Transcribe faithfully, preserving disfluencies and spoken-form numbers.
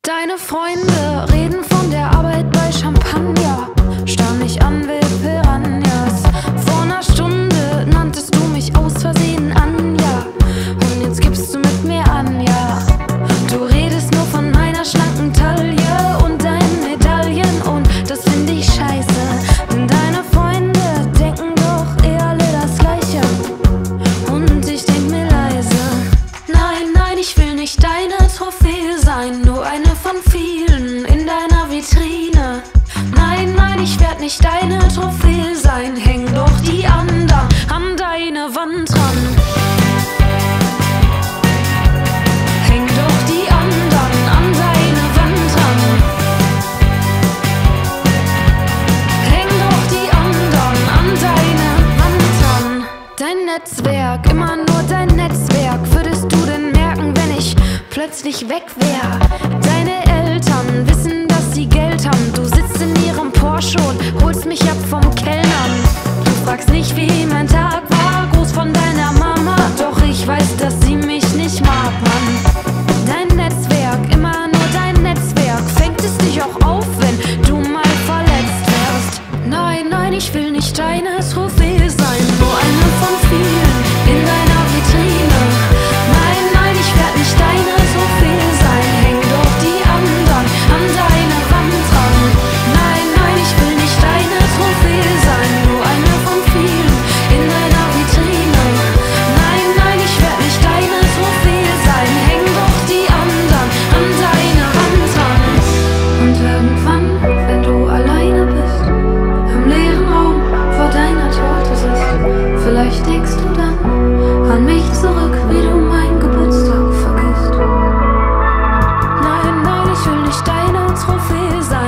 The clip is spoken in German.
Deine Freunde reden von der Arbeit bei Champagner, starren mich an wie Piranhas. Vor einer Stunde nanntest du mich aus Versehen Anja und jetzt gibst du mit mir an, ja. Du redest nur von meiner schlanken Taille und deinen Medaillen und das finde ich scheiße, denn deine Freunde denken doch eher alle das Gleiche und ich denk mir leise: Nein, nein, ich will nicht deine Trophäe sein, nur eine von vielen in deiner Vitrine. Nein, nein, ich werd nicht deine Trophäe sein, häng doch die anderen an deine Wand ran. Häng doch die anderen an deine Wand ran. Häng doch die anderen an deine Wand ran. Dein Netzwerk, immer nur dein Netzwerk. Würdest du denn merken, wenn ich plötzlich weg wär? Deine Eltern wissen, dass sie Geld haben. Du sitzt in ihrem Porsche und holst mich ab vom Kellnern. Du fragst nicht, wie mein Tag war, Gruß von deiner Mama. Doch ich weiß, dass sie mich nicht mag, Mann. Dein Netzwerk, immer nur dein Netzwerk. Fängt es dich auch auf, wenn du mal verletzt wärst? Nein, nein, ich will nicht deine Trophäe sein, nur eine von vielen in deiner Vitrine. Nein, nein, ich werd nicht deine Trophäe sein, häng doch die anderen an deine Wand ran. Nein, nein, ich will nicht deine Trophäe sein, nur eine von vielen in deiner Vitrine. Nein, nein, ich werd nicht deine Trophäe sein, häng doch die anderen an deine Wand ran. Und irgendwann, wenn du alleine bist, im leeren Raum vor deiner Torte sitzt, vielleicht denkst du dann an mich zurück, wie du meinen Geburtstag vergisst. Nein, nein, ich will nicht deine Trophäe sein.